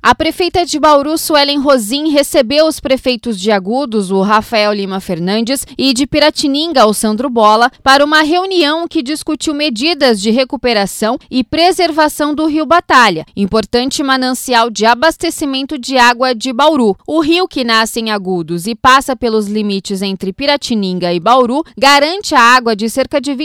A prefeita de Bauru, Suelen Rosim, recebeu os prefeitos de Agudos, o Rafael Lima Fernandes, e de Piratininga, o Sandro Bola, para uma reunião que discutiu medidas de recuperação e preservação do Rio Batalha, importante manancial de abastecimento de água de Bauru. O rio, que nasce em Agudos e passa pelos limites entre Piratininga e Bauru, garante a água de cerca de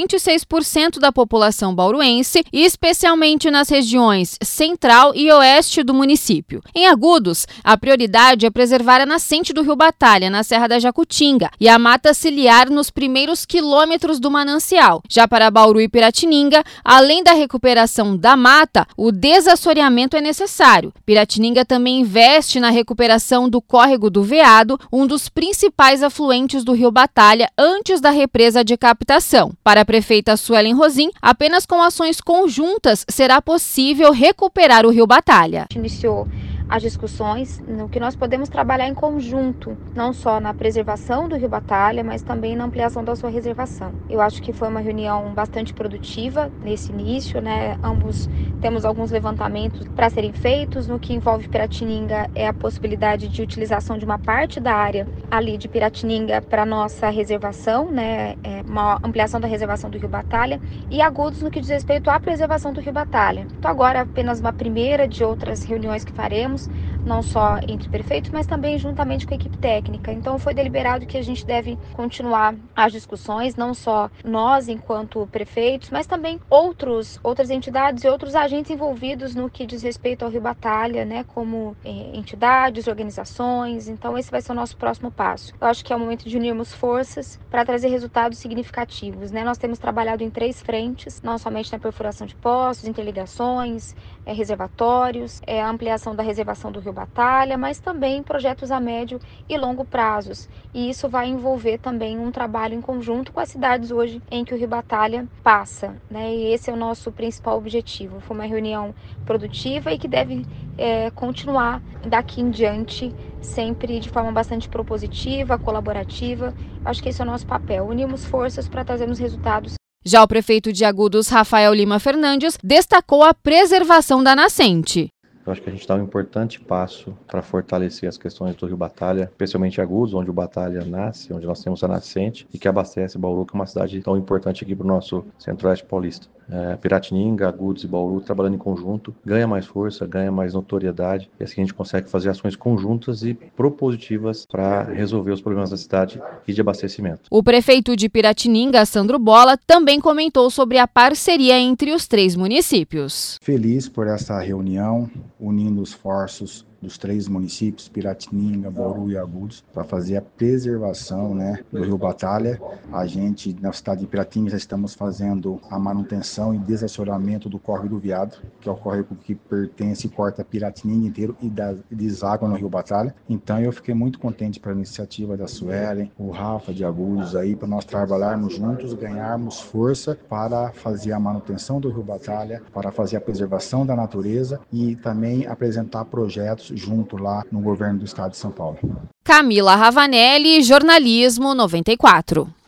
26% da população bauruense, especialmente nas regiões central e oeste do município. Em Agudos, a prioridade é preservar a nascente do Rio Batalha, na Serra da Jacutinga, e a mata ciliar nos primeiros quilômetros do manancial. Já para Bauru e Piratininga, além da recuperação da mata, o desassoreamento é necessário. Piratininga também investe na recuperação do córrego do Veado, um dos principais afluentes do Rio Batalha antes da represa de captação. Para a prefeita Suelen Rosim, apenas com ações conjuntas será possível recuperar o Rio Batalha. Iniciou as discussões no que nós podemos trabalhar em conjunto, não só na preservação do Rio Batalha, mas também na ampliação da sua reservação. Eu acho que foi uma reunião bastante produtiva nesse início, né? Ambos temos alguns levantamentos para serem feitos. No que envolve Piratininga é a possibilidade de utilização de uma parte da área ali de Piratininga para nossa reservação, né? Uma ampliação da reservação do Rio Batalha, e Agudos no que diz respeito à preservação do Rio Batalha. Então agora apenas uma primeira de outras reuniões que faremos, não só entre prefeitos, mas também juntamente com a equipe técnica. Então foi deliberado que a gente deve continuar as discussões, não só nós enquanto prefeitos, mas também outras entidades e outros agentes envolvidos no que diz respeito ao Rio Batalha, né, como entidades, organizações. Então esse vai ser o nosso próximo passo. Eu acho que é o momento de unirmos forças para trazer resultados significativos, né? Nós temos trabalhado em 3 frentes, não somente na perfuração de poços, interligações, reservatórios, a ampliação da reservação do Rio Batalha, mas também projetos a médio e longo prazos. E isso vai envolver também um trabalho em conjunto com as cidades hoje em que o Rio Batalha passa, né? E esse é o nosso principal objetivo. Foi uma reunião produtiva e que deve continuar daqui em diante, sempre de forma bastante propositiva, colaborativa. Acho que esse é o nosso papel. Unirmos forças para trazermos resultados. Já o prefeito de Agudos, Rafael Lima Fernandes, destacou a preservação da nascente. Eu acho que a gente dá um importante passo para fortalecer as questões do Rio Batalha, especialmente Agudos, onde o Batalha nasce, onde nós temos a nascente e que abastece Bauru, que é uma cidade tão importante aqui para o nosso centro-oeste paulista. Piratininga, Agudos e Bauru trabalhando em conjunto, ganha mais força, ganha mais notoriedade, e assim a gente consegue fazer ações conjuntas e propositivas para resolver os problemas da cidade e de abastecimento. O prefeito de Piratininga, Sandro Bola, também comentou sobre a parceria entre os 3 municípios. Feliz por essa reunião, unindo esforços dos 3 municípios, Piratininga, Bauru e Agudos, para fazer a preservação, né, do Rio Batalha. A gente, na cidade de Piratininga, já estamos fazendo a manutenção e desassoreamento do córrego do Veado, que é o córrego que pertence e corta Piratininga inteiro e deságua no Rio Batalha. Então eu fiquei muito contente pela iniciativa da Suelen, o Rafa de Agudos aí, para nós trabalharmos juntos, ganharmos força para fazer a manutenção do Rio Batalha, para fazer a preservação da natureza e também apresentar projetos junto lá no governo do estado de São Paulo. Camila Ravanelli, Jornalismo 94.